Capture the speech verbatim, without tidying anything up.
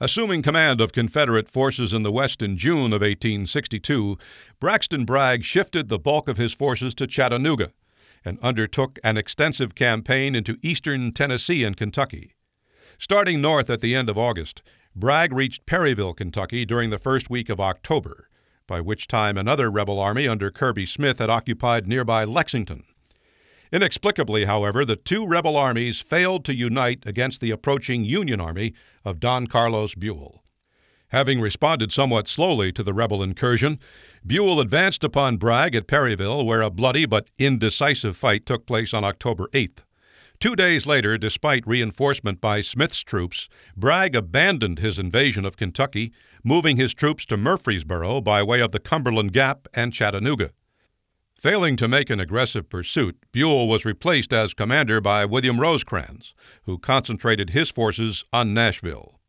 Assuming command of Confederate forces in the West in June of eighteen sixty-two, Braxton Bragg shifted the bulk of his forces to Chattanooga and undertook an extensive campaign into eastern Tennessee and Kentucky. Starting north at the end of August, Bragg reached Perryville, Kentucky during the first week of October, by which time another rebel army under Kirby Smith had occupied nearby Lexington. Inexplicably, however, the two rebel armies failed to unite against the approaching Union army of Don Carlos Buell. Having responded somewhat slowly to the rebel incursion, Buell advanced upon Bragg at Perryville, where a bloody but indecisive fight took place on October eighth. Two days later, despite reinforcement by Smith's troops, Bragg abandoned his invasion of Kentucky, moving his troops to Murfreesboro by way of the Cumberland Gap and Chattanooga. Failing to make an aggressive pursuit, Buell was replaced as commander by William Rosecrans, who concentrated his forces on Nashville.